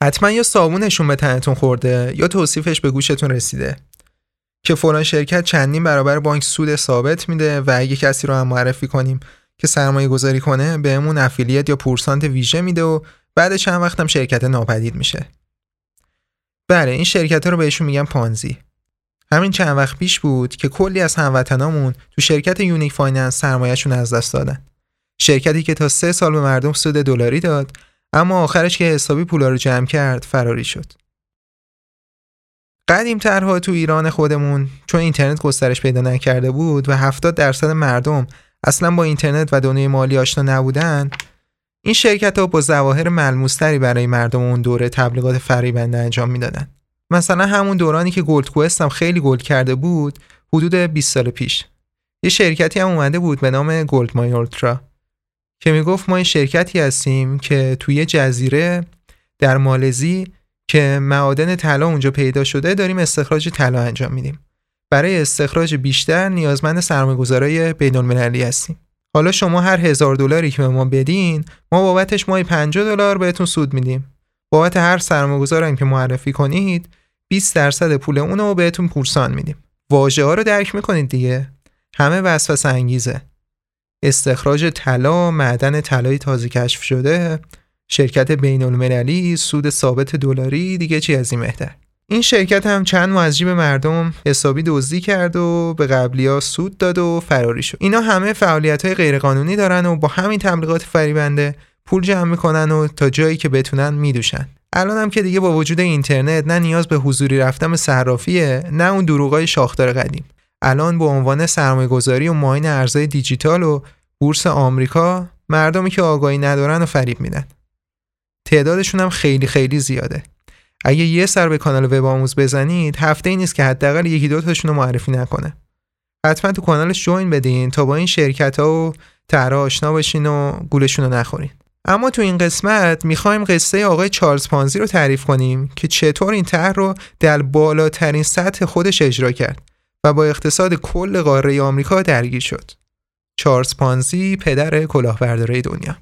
حتما یا صابونشون به تنتون خورده یا توصیفش به گوشتون رسیده که فلان شرکت چندین برابر بانک سود ثابت میده و اگه کسی رو هم معرفی کنیم که سرمایه گذاری کنه بهمون افیلیت یا پورسانت ویژه میده و بعد چند وقت هم شرکت ناپدید میشه. بله، این شرکت‌ها رو بهشون میگن پانزی. همین چند وقت پیش بود که کلی از هموطنامون تو شرکت یونیک فایننس سرمایه‌شون از دست دادن. شرکتی که تا 3 سال به مردم سود دلاری داد، اما آخرش که حسابی پولا رو جمع کرد فراری شد. قدیم‌ترها تو ایران خودمون چون اینترنت گسترش پیدا نکرده بود و 70% مردم اصلا با اینترنت و دنیای مالی آشنا نبودن، این شرکت‌ها با ظواهر ملموس‌تری برای مردم اون دوره تبلیغات فریبنده انجام میدادن. مثلا همون دورانی که گلد کوست هم خیلی گلد کرده بود، حدود 20 سال پیش، یه شرکتی هم اومده بود به نام گلد مای اولترا که میگفت ما این شرکتی هستیم که توی جزیره در مالزی که معادن طلا اونجا پیدا شده داریم استخراج طلا انجام میدیم. برای استخراج بیشتر نیازمند سرمایه‌گذارای بین‌المللی هستیم. حالا شما هر $1000 که به ما بدین، ما بابتش ماهی $50 بهتون سود میدیم. بابت هر سرمایه‌گذاری که معرفی کنید 20% پول اونو بهتون پورسان میدیم. واژه‌ها رو درک میکنید دیگه؟ همه وسوسه انگیزه. استخراج طلا، معدن طلای تازه کشف شده، شرکت بین‌المللی، سود ثابت دلاری، دیگه چی از این بهتر. این شرکت هم چند ماه از جیب مردم حسابی دزدی کرد و به قبلی‌ها سود داد و فراری شد. اینا همه فعالیت‌های غیرقانونی دارن و با همین تبلیغات فریبنده پول جمع میکنن و تا جایی که بتونن میدوشن. الان هم که دیگه با وجود اینترنت نه نیاز به حضوری رفتن به صرافیه، نه اون دروغای شاخدار قدیم. الان با عنوان سرمایه‌گذاری و معاین ارزهای دیجیتال و بورس آمریکا مردمی که آگاهی ندارن و فریب میدن. تعدادشون هم خیلی خیلی زیاده. اگه یه سر به کانال وب آموز بزنید، هفته‌ای نیست که حداقل یکی دو تاشون رو معرفی نکنه. حتما تو کانالش جوین بدین تا با این شرکت‌ها و طرح آشنا بشین و گولشون رو نخورین. اما تو این قسمت می‌خوایم قصه آقای چارلز پانزی رو تعریف کنیم که چطور این طرح رو در بالاترین سطح خودش اجرا کرد و با اقتصاد کل قاره آمریکا درگیر شد. چارلز پانزی، پدر کلاهبرداری دنیا.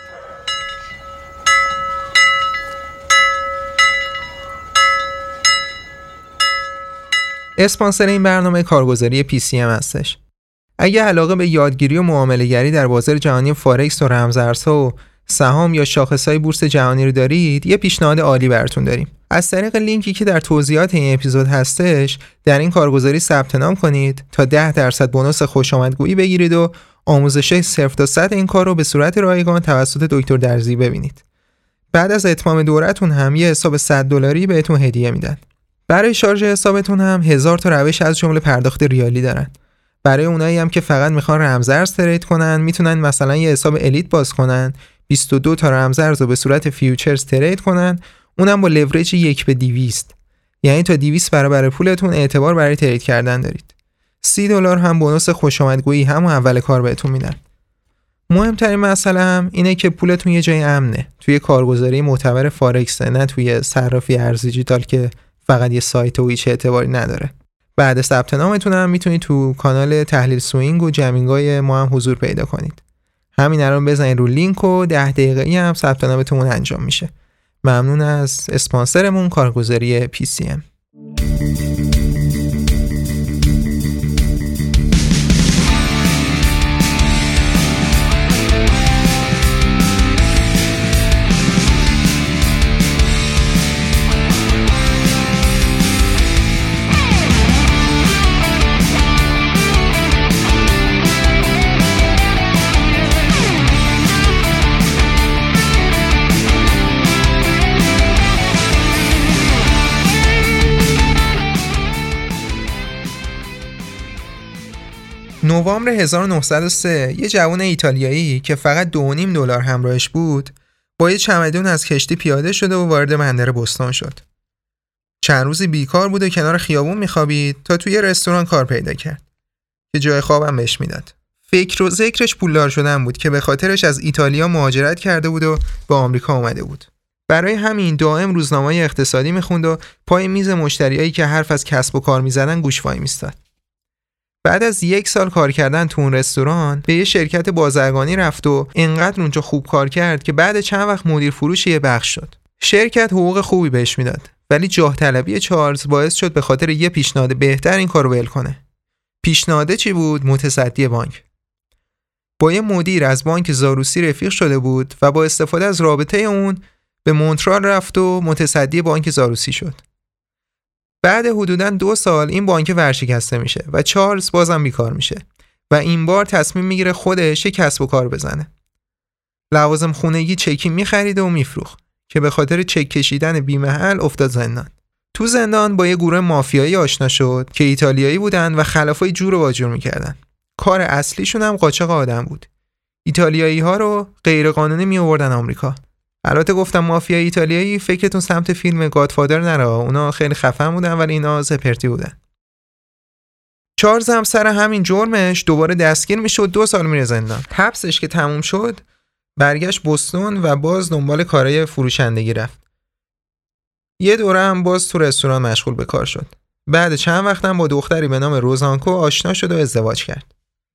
اسپانسر این برنامه کارگزاری PCM هستش. اگه علاقه به یادگیری و معامله‌گری در بازار جهانی فارکس و رمزارزها و سهام یا شاخص‌های بورس جهانی رو دارید، یه پیشنهاد عالی براتون داریم. از طریق لینکی که در توضیحات این اپیزود هستش، در این کارگزاری ثبت نام کنید تا 10% بونوس خوشامدگویی بگیرید و آموزش‌های 0 تا 100 این کار رو به صورت رایگان توسط دکتر درزی ببینید. بعد از اتمام دورتون هم یه حساب $100 بهتون هدیه میدن. برای شارژ حسابتون هم 1000 تا روش از جمله پرداخت ریالی دارن. برای اونایی هم که فقط میخوان رمزارز ترید کنن، میتونن مثلا یه حساب الیت باز کنن، 22 تا رمزارز رو به صورت فیوچرز ترید کنن، اونم با لورج 1/200. یعنی تا 200 برابر پولتون اعتبار برای ترید کردن دارید. $30 هم بونوس خوشامدگویی همون اول کار بهتون میدن. مهمترین مسئله هم اینه که پولتون یه جای امنه، توی کارگزاری معتبر فارکس، نه توی صرافی ارز دیجیتال که فقط یه سایت و هیچ اعتباری نداره. بعد ثبت نامتون هم میتونید تو کانال تحلیل سوینگ و جمینگای ما هم حضور پیدا کنید. همین الان بزنید رو لینک و 10 دقیقه‌ای هم ثبت نامتون انجام میشه. ممنون از اسپانسرمون کارگزاری PCM. نوامبر 1903 یه جوان ایتالیایی که فقط $2.5 همراهش بود با یه چمدون از کشتی پیاده شده و وارد بندر بوستون شد. چند روزی بیکار بود و کنار خیابون میخوابید تا توی رستوران کار پیدا کرد که جای خوابم بهش میداد. فکر و ذکرش پولدار شدن بود که به خاطرش از ایتالیا مهاجرت کرده بود و به آمریکا اومده بود. برای همین دائم روزنامه اقتصادی میخوند و پای میز مشتریایی که حرف از کسب و کار میزدن گوش وای میستاد. بعد از 1 سال کار کردن تو اون رستوران به یه شرکت بازرگانی رفت و انقدر اونجا خوب کار کرد که بعد چند وقت مدیر فروش یه بخش شد. شرکت حقوق خوبی بهش میداد، ولی جاه طلبی چارلز باعث شد به خاطر یه پیشنهاد بهتر این کارو ول کنه. پیشنهاد چی بود؟ متصدی بانک. با یه مدیر از بانک زاروسی رفیق شده بود و با استفاده از رابطه اون به مونترال رفت و متصدی بانک زاروسی شد. بعد حدوداً 2 سال این بانک ورشکسته میشه و چارلز بازم بیکار میشه و این بار تصمیم میگیره خودش کسب و کار بزنه. لوازم خونگی چکی میخرید و میفروخت که به خاطر چک کشیدن بی‌محل افتاد زندان. تو زندان با یه گروه مافیایی آشنا شد که ایتالیایی بودن و خلافای جور و واجور میکردن. کار اصلیشون هم قاچاق آدم بود. ایتالیایی ها رو غیر قانونی می آوردن آمریکا. البته گفتم مافیا ایتالیایی، فکرتون سمت فیلم گادفادر نره، اونا خیلی خفن بودن ولی اینا زپرتی بودن. چارلز هم سر همین جرمش دوباره دستگیر میشه و 2 سال میره زندان. حبسش که تموم شد برگشت بوستون و باز دنبال کارهای فروشندگی رفت. یه دوره هم باز تو رستوران مشغول به کار شد. بعد چند وقت هم با دختری به نام روزانکو آشنا شد و ازدواج کرد.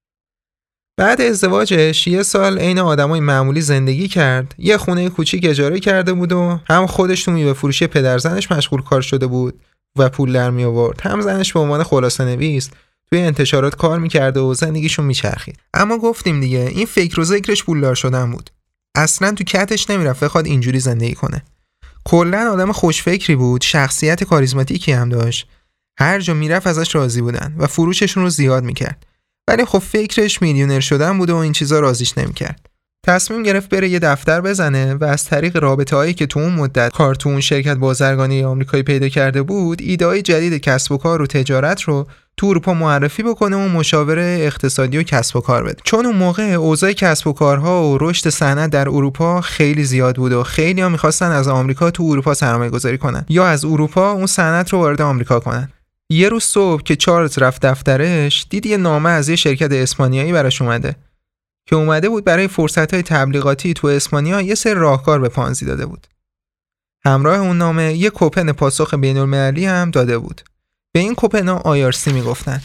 بعد ازدواجش 1 سال عین آدمای معمولی زندگی کرد. یه خونه کوچیک اجاره کرده بود و هم خودش تو میوه فروشی پدرزنش مشغول کار شده بود و پول در می آورد، هم زنش به عنوان خلاصه نویس توی انتشارات کار می‌کرد و زندگیشون میچرخید. اما گفتیم دیگه این فکر و ذکرش پولدار شدن بود. اصلاً تو کتش نمیرفت بخواد اینجوری زندگی کنه. کلاً آدم خوشفکری بود، شخصیت کاریزماتیکی هم داشت. هر جا میرفت ازش راضی بودن و فروششون رو زیاد میکرد. ولی خب فکرش میلیونر شدن بود و این چیزا راضیش نمیکرد. تصمیم گرفت بره یه دفتر بزنه و از طریق رابطه‌هایی که تو اون مدت کارتون شرکت بازرگانی آمریکایی پیدا کرده بود، ایده‌های جدید کسب و کار و تجارت رو تو اروپا معرفی بکنه و مشاوره اقتصادی و کسب و کار بده. چون اون موقع اوضاع کسب و کارها و رشد صنعت در اروپا خیلی زیاد بود و خیلی‌ها می‌خواستن از آمریکا تو اروپا سرمایه‌گذاری کنن یا از اروپا اون صنعت رو وارد آمریکا کنن. یه روز صبح که چارلز رفت دفترش، دید یه نامه از یه شرکت اسپانیایی براش اومده که اومده بود برای فرصت‌های تبلیغاتی تو اسپانیا یه سری راهکار به پانزی داده بود. همراه اون نامه یه کوپن پاسخ بین‌المللی هم داده بود. به این کوپن‌ها IRC میگفتن.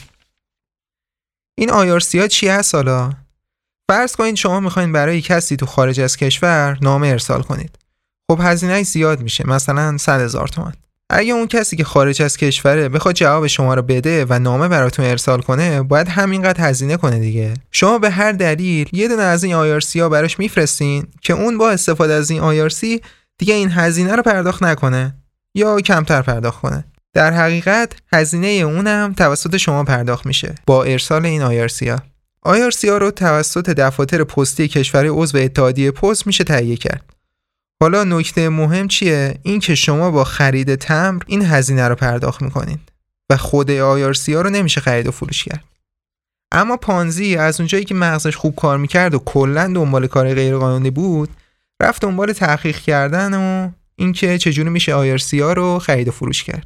این IRC ها چی هست حالا؟ فرض کنید شما میخواین برای کسی تو خارج از کشور نامه ارسال کنید. خب هزینه‌اش زیاد میشه، مثلا 100,000 تومان. اگه اون کسی که خارج از کشوره بخواد جواب شما رو بده و نامه براتون ارسال کنه، باید همینقدر هزینه کنه دیگه. شما به هر دلیل یه دونه از این IRC ها براش میفرستین که اون با استفاده از این IRC دیگه این هزینه رو پرداخت نکنه یا کمتر پرداخت کنه. در حقیقت هزینه اونم توسط شما پرداخت میشه با ارسال این IRC ها. IRC ها رو توسط دفاتر پستی کشور عضو اتحادیه پست میشه تهیه کرد. حالا نکته مهم چیه؟ این که شما با خرید تمبر این هزینه رو پرداخت میکنین و خود IRC ها رو نمیشه خرید و فروش کرد. اما پانزی از اونجایی که مغزش خوب کار میکرد و کلا دنبال کار غیرقانونی بود، رفت دنبال تحقیق کردن و اینکه چجوری میشه IRC ها رو خرید و فروش کرد.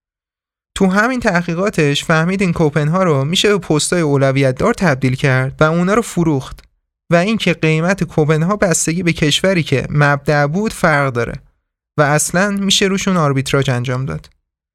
تو همین تحقیقاتش فهمید این کوپن ها رو میشه به پستای اولویت دار تبدیل کرد و اونا رو فروخت و اینکه قیمت کوپن ها بستگی به کشوری که مبدأ بود فرق داره و اصلاً میشه روشون آربیتراژ انجام داد.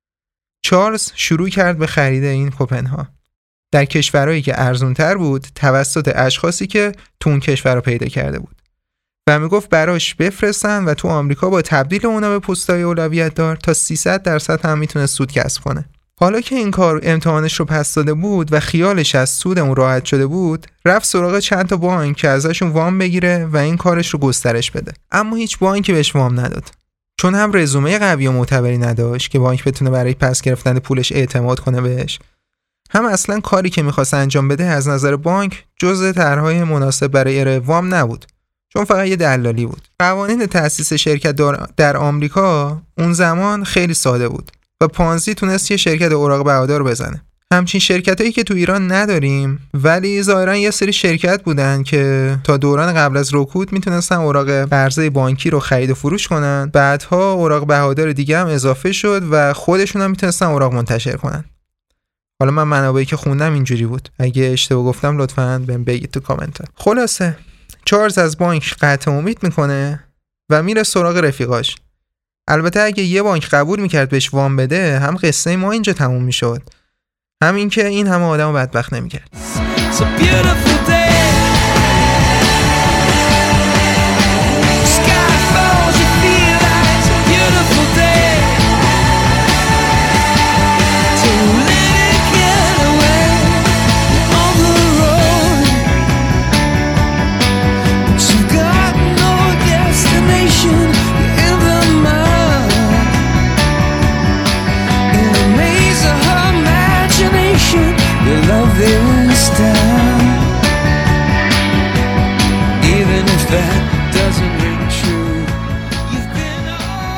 چارلز شروع کرد به خرید این کوپن ها در کشورهایی که ارزان‌تر بود توسط اشخاصی که تو اون کشور رو پیدا کرده بود و میگفت براش بفرستن و تو آمریکا با تبدیل اونا به پستای اولویت دار تا 300% هم میتونه سود کسب کنه. حالا که این کار امتحانش رو پس داده بود و خیالش از سود اون راحت شده بود، رفت سراغ چند تا بانک که ازشون وام بگیره و این کارش رو گسترش بده. اما هیچ بانکی بهش وام نداد. چون هم رزومه قوی و معتبری نداشت که بانک بتونه برای پس گرفتن پولش اعتماد کنه بهش، هم اصلا کاری که می‌خواست انجام بده از نظر بانک جزء طرح‌های مناسب برای ارائه وام نبود. چون فقط یه دلالی بود. قوانین تأسیس شرکت در آمریکا اون زمان خیلی ساده بود و پانزی تونست یه شرکت اوراق بهادار بزنه. همچین شرکتایی که تو ایران نداریم، ولی ظاهرا یه سری شرکت بودن که تا دوران قبل از رکود میتونستن اوراق قرضه بانکی رو خرید و فروش کنن. بعدها اوراق بهادار دیگه هم اضافه شد و خودشون هم میتونستن اوراق منتشر کنن. حالا من منابعی که خوندم اینجوری بود. اگه اشتباه گفتم لطفاً بهم بگید تو کامنت. خلاصه چارلز از بانک قطع امید میکنه و میره سراغ رفیقاش. البته اگه یه بانک قبول میکرد بهش وام بده، هم قصه ما اینجا تموم میشد، هم این که این همه آدمو بدبخت نمیکرد.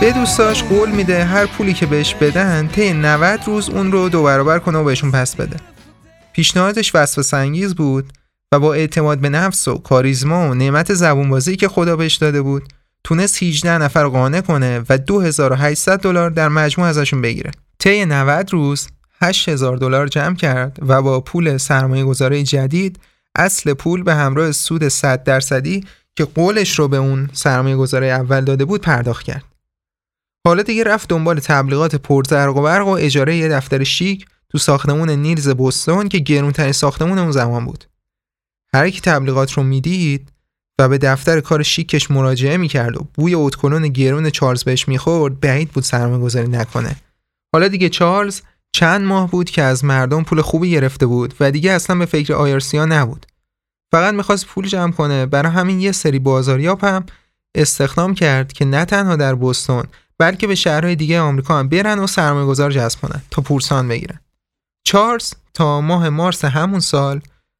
به دوستاش قول میده هر پولی که بهش بدن طی 90 روز اون رو 2 برابر کنه و بهشون پس بده. پیشنهادش وسوسه‌انگیز بود و با اعتماد به نفس و کاریزما و نعمت زبونبازی که خدا بهش داده بود تونست 18 نفر قانع کنه و $2800 در مجموع ازشون بگیره. طی 90 روز $8000 جمع کرد و با پول سرمایه‌گذاری جدید اصل پول به همراه سود 100% که قولش رو به اون سرمایه‌گذاری اول داده بود پرداخت کرد. حالا دیگه رفت دنبال تبلیغات پرزرق و برق و اجاره یه دفتر شیک تو ساختمون نیلز بوستون که گرونترین ساختمون اون زمان بود. هر کی تبلیغات رو میدید و به دفتر کار شیکش مراجعه میکرد و بوی اتکلون گرون چارلز بهش میخورد، بعید بود سرمایه‌گذاری نکنه. حالا دیگه چارلز چند ماه بود که از مردم پول خوبی گرفته بود و دیگه اصلا به فکر آیارسیا نبود. فقط میخواست پول جمع کنه. برای همین یه سری بازاریاب هم استخدام کرد که نه تنها در بوستون بلکه به شهرهای دیگه آمریکا هم برن و سرمایه‌گذار جذب کنن تا پورسان بگیرن. چارلز تا ماه مارس همون سال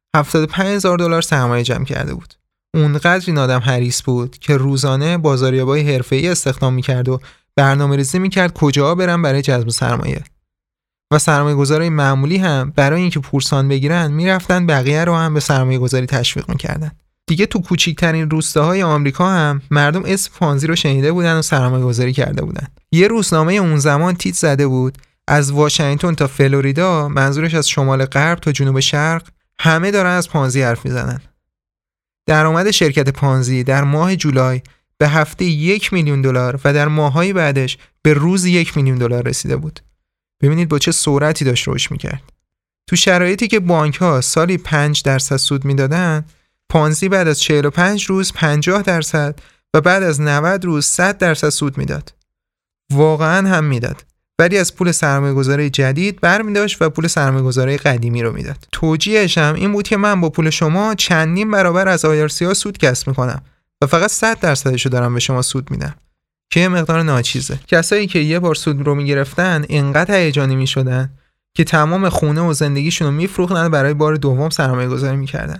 $75000 سرمایه جمع کرده بود. اونقدر این آدم حریص بود که روزانه بازاریابای حرفه‌ای استخدام میکرد و برنامه‌ریزی میکرد کجا برن برای جذب سرمایه. و سرمایه‌گذارای معمولی هم برای اینکه پورسان بگیرن میرفتن بقیه رو هم به سرمایه‌گذاری تشویق میکردن. دیگه تو کوچیک‌ترین روستاهای آمریکا هم مردم اسم پانزی رو شنیده بودن و سرمایه‌گذاری کرده بودن. یه روزنامه اون زمان تیتر زده بود از واشنگتن تا فلوریدا، منظورش از شمال غرب تا جنوب شرق، همه دارن از پانزی حرف میزنن. درآمد شرکت پانزی در ماه جولای به هفته $1,000,000 و در ماه‌های بعدش به روز $1,000,000 رسیده بود. ببینید با چه سرعتی داشت رشد میکرد. تو شرایطی که بانک‌ها سالی 5% سود میدادن، پانزی بعد از 45 روز 50% و بعد از 90 روز 100% سود میداد. واقعا هم میداد. ولی از پول سرمایه‌گذاری جدید برمی‌داشت و پول سرمایه‌گذاری قدیمی رو میداد. توجیهش هم این بود که من با پول شما چندین برابر از آیارسیا سود کسب میکنم و فقط 100% رو دارم به شما سود میدم. که یه مقدار ناچیزه. کسایی که یه بار سود رو میگرفتن اینقدر هیجانی میشدن که تمام خونه و زندگیشون رو میفروختن برای بار دوم سرمایه‌گذاری میکردن.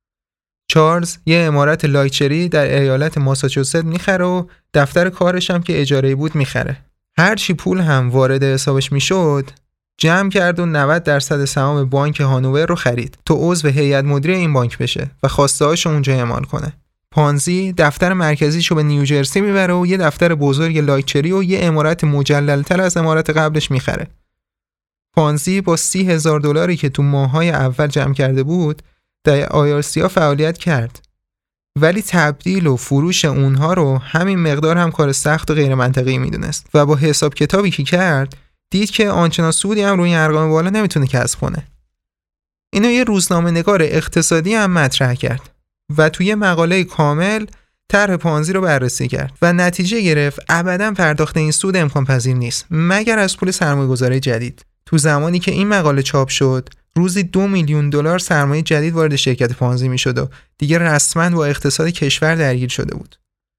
چارلز یه عمارت لایچری در ایالت ماساچوست میخره و دفتر کارش هم که اجاره‌ای بود میخره. هر چی پول هم وارد حسابش میشد جمع کرد و 90% سهام بانک هانوور رو خرید تا عضو هیئت مدیره این بانک بشه و خواسته‌هاشو اونجا اعمال کنه. پانزی دفتر مرکزیشو به نیوجرسی میبره و یه دفتر بزرگ لایچری و یه عمارت مجلل‌تر از عمارت قبلش میخره. پانزی با $30,000 که تو ماه‌های اول جمع کرده بود در آیارسیا فعالیت کرد. ولی تبدیل و فروش اونها رو همین مقدار هم کار سخت و غیر منطقی میدونست و با حساب کتابی که کرد دید که آنچنان سودی هم روی این ارقام بالا نمیتونه کسب کنه. اینو یه روزنامه نگار اقتصادی هم مطرح کرد و توی مقاله کامل طرح پانزی رو بررسی کرد و نتیجه گرفت ابداً پرداخت این سود امکان پذیر نیست مگر از پول سرمایه‌گذاری جدید. تو زمانی که این مقاله چاپ شد روزی $2,000,000 سرمایه جدید وارد شرکت پانزی میشد و دیگه رسما با اقتصاد کشور درگیر شده بود.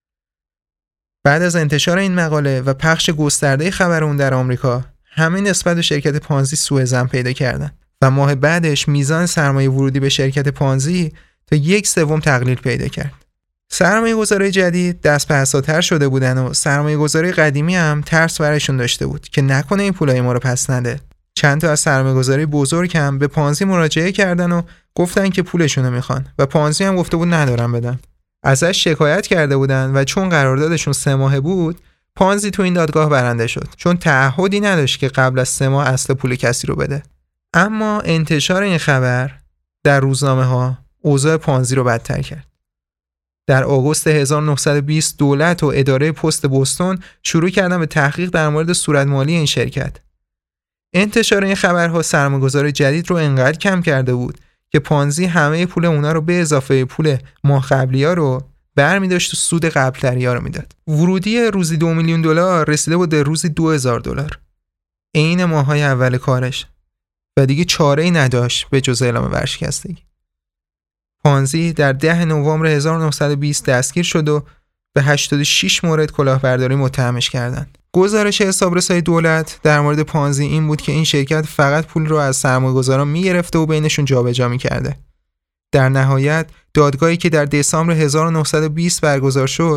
بعد از انتشار این مقاله و پخش گسترده خبر اون در آمریکا، همه نسبت به شرکت پانزی سوء ظن پیدا کردن و ماه بعدش میزان سرمایه ورودی به شرکت پانزی تا 1/3 تقلیل پیدا کرد. سرمایه‌گذاری جدید دست به عصاتر شده بودن و سرمایه‌گذاری قدیمی هم ترس برشون داشته بود که نکنه این پولای ما رو پس نده. چند تا از سرمایه‌گذاری بزرگ هم به پانزی مراجعه کردن و گفتن که پولشون رو میخوان و پانزی هم گفته بود ندارم بدن. ازش شکایت کرده بودن و چون قراردادشون 3 ماهه بود پانزی تو این دادگاه برنده شد چون تعهدی نداشت که قبل از 3 ماه اصل پول کسی رو بده. اما انتشار این خبر در روزنامه‌ها اوضاع پانزی رو بدتر کرد. در آگوست 1920 دولت و اداره پست بوستون شروع کردن به تحقیق در مورد صورتمالی این شرکت. انتشار این خبرها سرمایه‌گذار جدید رو انقدر کم کرده بود که پانزی همه پول اونا رو به اضافه پول ماه قبلی‌ها رو برمی‌داشت و سود قبل‌تری‌ها رو میداد. ورودی روزی $2,000,000 رسیده بود به روزی $2,000 عین ماه‌های اول کارش و دیگه چاره‌ای نداشت به جز اعلام ورشکستگی. پانزی در 10 نوامبر 1920 دستگیر شد و به 86 مورد کلاهبرداری متهمش کردند. گزارش حسابرسای دولت در مورد پانزی این بود که این شرکت فقط پول رو از سرمایه‌گذاران می‌گرفته و بینشون جابجا می‌کرده. در نهایت دادگاهی که در دسامبر 1920 برگزار شد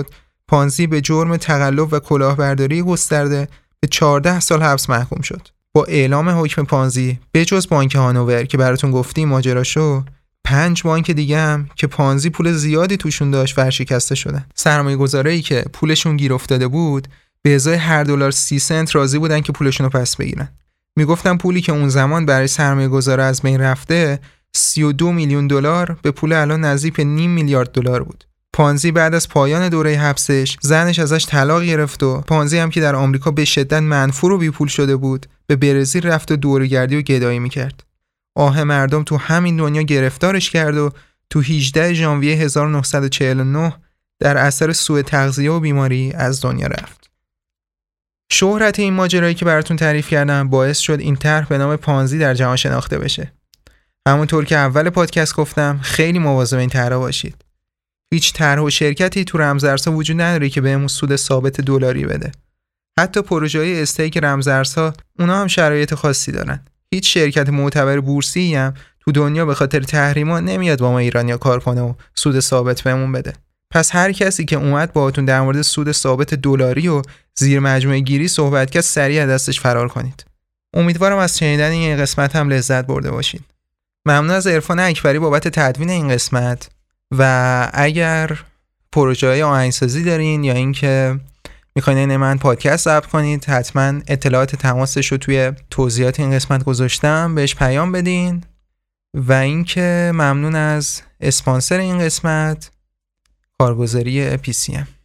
پانزی به جرم تقلب و کلاهبرداری گسترده به 14 سال حبس محکوم شد. با اعلام حکم پانزی بجز بانک هانوور که براتون گفتیم ماجراشو، 5 بانک دیگه هم که پانزی پول زیادی توشون داشت ورشکسته شدن. سرمایه‌گذارایی که پولشون گیر افتاده بود به ازای هر دلار 30 سنت راضی بودن که پولشون رو پس بگیرن. میگفتن پولی که اون زمان برای سرمایه‌گذار از بین رفته 32 میلیون دلار به پول الان نزدیک به نیم میلیارد دلار بود. پانزی بعد از پایان دوره حبسش زنش ازش طلاق گرفت و پانزی هم که در آمریکا به شدت منفور و بیپول شده بود به برزیل رفت و دوره‌گردی و گدایی میکرد. آه مردم تو همین دنیا گرفتارش کرد و تو 18 ژانویه 1949 در اثر سوء تغذیه و بیماری از دنیا رفت. شهرت این ماجرایی که براتون تعریف کردم باعث شد این طرح به نام پانزی در جهان شناخته بشه. همونطور که اول پادکست گفتم خیلی مواظب این طرح باشید. هیچ طرح و شرکتی تو رمزارزها وجود نداره که بهمون سود ثابت دلاری بده. حتی پروژه‌های استیک رمزارزها اونا هم شرایط خاصی دارن. هیچ شرکت معتبر بورسی هم تو دنیا به خاطر تحریما نمیاد با ما ایرانیا کار کنه و سود ثابت بهمون بده. پس هر کسی که اومد باهاتون در مورد سود ثابت دلاری و زیر مجموعه گیری صحبت کرد سریع از دستش فرار کنید. امیدوارم از شنیدن این قسمت هم لذت برده باشید. ممنون از عرفان اکبری بابت تدوین این قسمت و اگر پروژه‌های آهنگسازی دارین یا اینکه میخواین این من پادکست ضبط کنید حتما اطلاعات تماسش رو توی توضیحات این قسمت گذاشتم بهش پیام بدین و اینکه ممنون از اسپانسر این قسمت کارگزاری PCM.